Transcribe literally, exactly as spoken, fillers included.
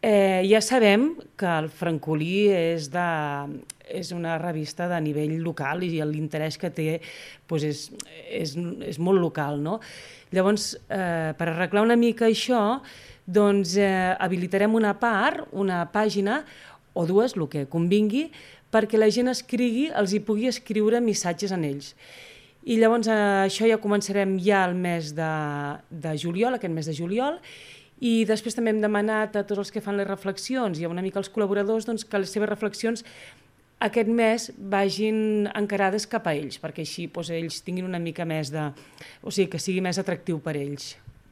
Eh, ja sabem que el Francolí és, de, és una revista de nivell local i l'interès que té doncs és, és, és molt local, no? Llavors, eh, per arreglar una mica això, doncs eh, habilitarem una part, una pàgina, o dues, el que convingui, perquè la gent escrigui, els hi pugui escriure missatges en ells. I llavors eh, això ja començarem ja el mes de, de juliol, aquest mes de juliol, i després també hem demanat a tots els que fan les reflexions i a una mica als col·laboradors doncs, que les seves reflexions aquest mes vagin encarades cap a ells, perquè així doncs, ells tinguin una mica més de... o sigui, que sigui més atractiu per ells.